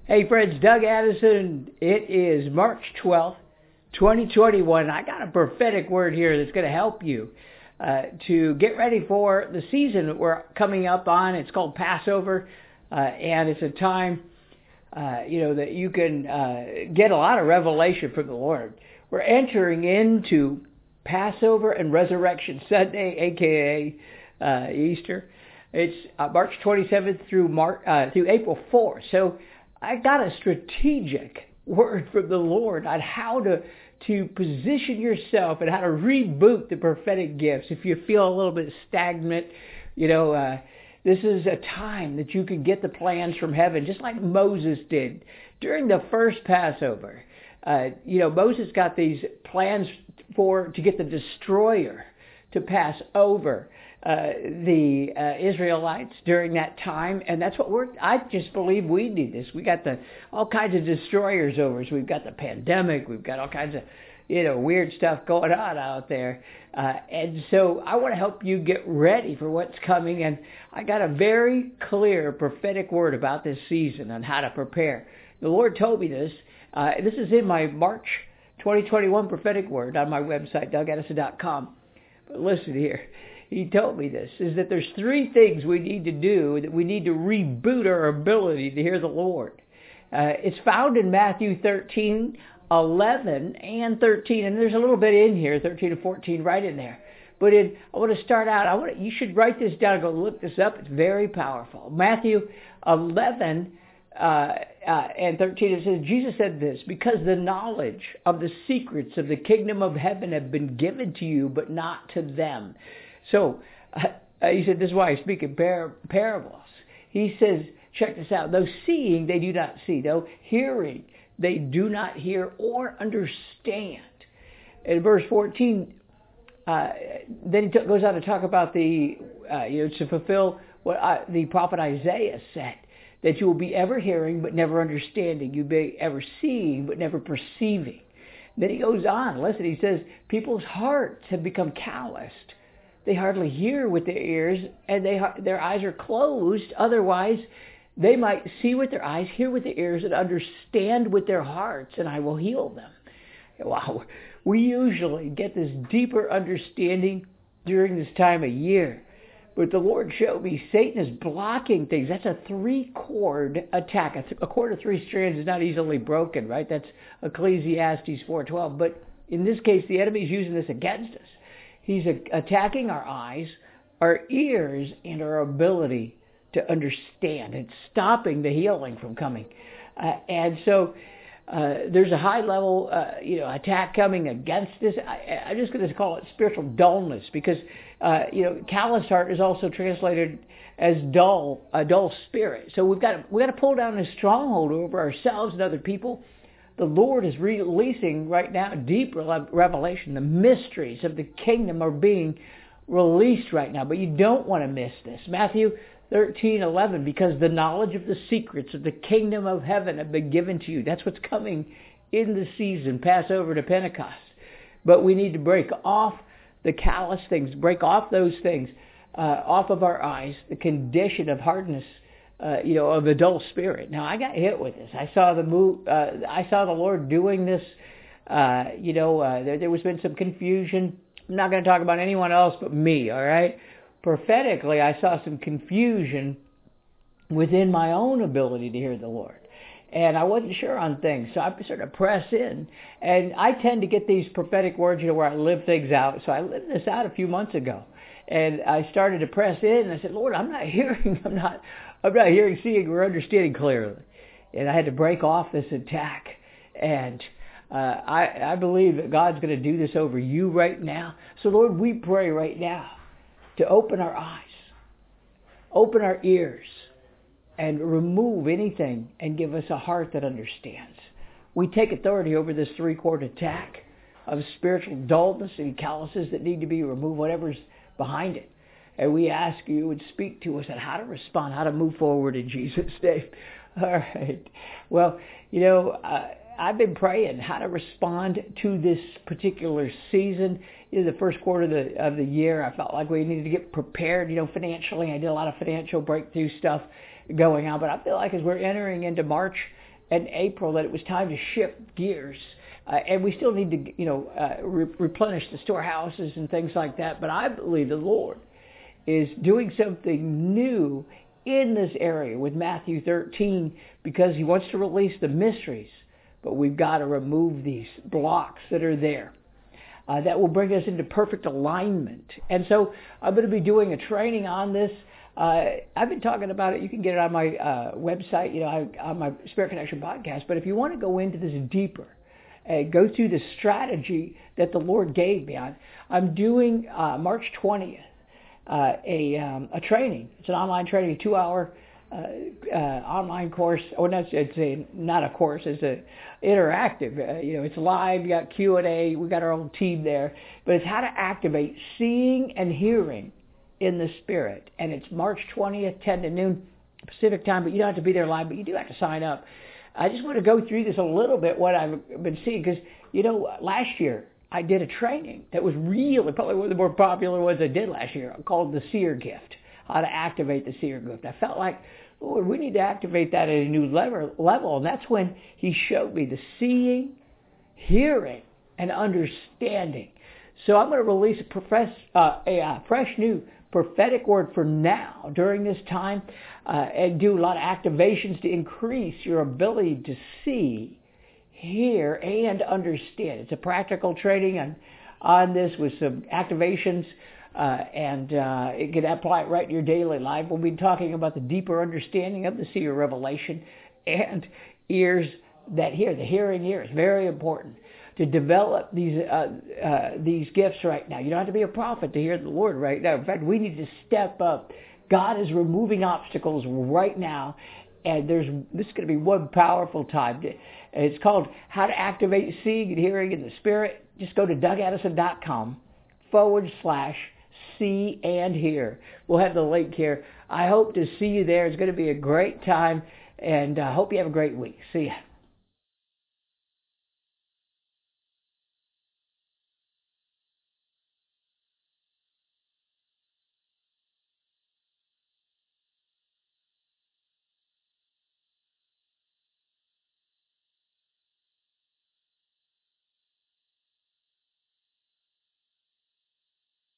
Hey friends, Doug Addison. It is March 12th, 2021. I got a prophetic word here that's going to help you to get ready for the season that we're coming up on. It's called Passover, and it's a time, that you can get a lot of revelation from the Lord. We're entering into Passover and Resurrection Sunday, aka Easter. It's March 27th through April 4th. So I got a strategic word from the Lord on how to position yourself and how to reboot the prophetic gifts. If you feel a little bit stagnant, this is a time that you can get the plans from heaven, just like Moses did during the first Passover. Moses got these plans to get the destroyer to pass over the Israelites during that time, and that's what I just believe we need this. We got all kinds of destroyers over us. We've got the pandemic. We've got all kinds of weird stuff going on out there, and so I want to help you get ready for what's coming. And I got a very clear prophetic word about this season on how to prepare. The Lord told me this. This is in my March 2021 prophetic word on my website, DougAddison.com. But listen here. He told me this, is that there's three things we need to do, that we need to reboot our ability to hear the Lord. It's found in Matthew 13, 11, and 13, and there's a little bit in here, 13 and 14, right in there. But I want to start out, you should write this down and go look this up. It's very powerful. Matthew 11 and 13, it says, Jesus said this, because the knowledge of the secrets of the kingdom of heaven have been given to you, but not to them. So, he said, this is why I speak in parables. He says, check this out, though seeing, they do not see. Though hearing, they do not hear or understand. In verse 14, then he goes on to talk about to fulfill what the prophet Isaiah said, that you will be ever hearing but never understanding. You'll be ever seeing but never perceiving. Then he goes on, listen, he says, people's hearts have become calloused. They hardly hear with their ears, and their eyes are closed. Otherwise, they might see with their eyes, hear with their ears, and understand with their hearts, and I will heal them. Wow. We usually get this deeper understanding during this time of year. But the Lord showed me Satan is blocking things. That's a three-chord attack. A cord of three strands is not easily broken, right? That's Ecclesiastes 4:12. But in this case, the enemy is using this against us. He's attacking our eyes, our ears, and our ability to understand. It's stopping the healing from coming. And so there's a high-level attack coming against this. I'm just going to call it spiritual dullness because, callous heart is also translated as dull, a dull spirit. So we've got to pull down this stronghold over ourselves and other people. The Lord is releasing right now deep revelation. The mysteries of the kingdom are being released right now, but you don't want to miss this. Matthew 13:11, because the knowledge of the secrets of the kingdom of heaven have been given to you. That's what's coming in the season, Passover to Pentecost. But we need to break off the callous things, break off those things off of our eyes, the condition of hardness, of the dull spirit. Now, I got hit with this. I saw the Lord doing this. There was been some confusion. I'm not going to talk about anyone else but me, all right? Prophetically, I saw some confusion within my own ability to hear the Lord. And I wasn't sure on things, so I started to press in. And I tend to get these prophetic words, where I live things out. So I lived this out a few months ago. And I started to press in, and I said, Lord, I'm not hearing, seeing, or understanding clearly. And I had to break off this attack. And I believe that God's going to do this over you right now. So, Lord, we pray right now to open our eyes, open our ears, and remove anything and give us a heart that understands. We take authority over this three-chord attack of spiritual dullness and calluses that need to be removed, whatever's behind it. And we ask you would speak to us on how to respond, how to move forward in Jesus' name. All right. Well, I've been praying how to respond to this particular season. The first quarter of the year, I felt like we needed to get prepared, financially. I did a lot of financial breakthrough stuff going on. But I feel like as we're entering into March in April that it was time to shift gears. And we still need to, replenish the storehouses and things like that. But I believe the Lord is doing something new in this area with Matthew 13 because he wants to release the mysteries. But we've got to remove these blocks that are there. That will bring us into perfect alignment. And so I'm going to be doing a training on this. I've been talking about it. You can get it on my website, on my Spirit Connection podcast. But if you want to go into this deeper, go through the strategy that the Lord gave me. I'm doing March 20th a training. It's an online training, a 2-hour online course. It's not a course. It's a interactive. It's live. You got Q&A. We got our own team there. But it's how to activate seeing and hearing in the Spirit. And it's March 20th, 10 to noon Pacific time. But you don't have to be there live. But you do have to sign up. I just want to go through this a little bit, what I've been seeing, because, last year I did a training that was probably one of the more popular ones I did last year, called the Seer Gift, how to activate the Seer Gift. I felt like, Lord, we need to activate that at a new level, and that's when he showed me the seeing, hearing, and understanding. So I'm going to release a fresh new prophetic word for now during this time and do a lot of activations to increase your ability to see, hear, and understand. It's a practical training on this with some activations and it can apply it right in your daily life. We'll be talking about the deeper understanding of the seer revelation and ears that hear. The hearing ear is very important to develop these gifts right now. You don't have to be a prophet to hear the Lord right now. In fact, we need to step up. God is removing obstacles right now, and this is going to be one powerful time. It's called How to Activate Seeing and Hearing in the Spirit. Just go to DougAddison.com/see and hear. We'll have the link here. I hope to see you there. It's going to be a great time, and I hope you have a great week. See ya.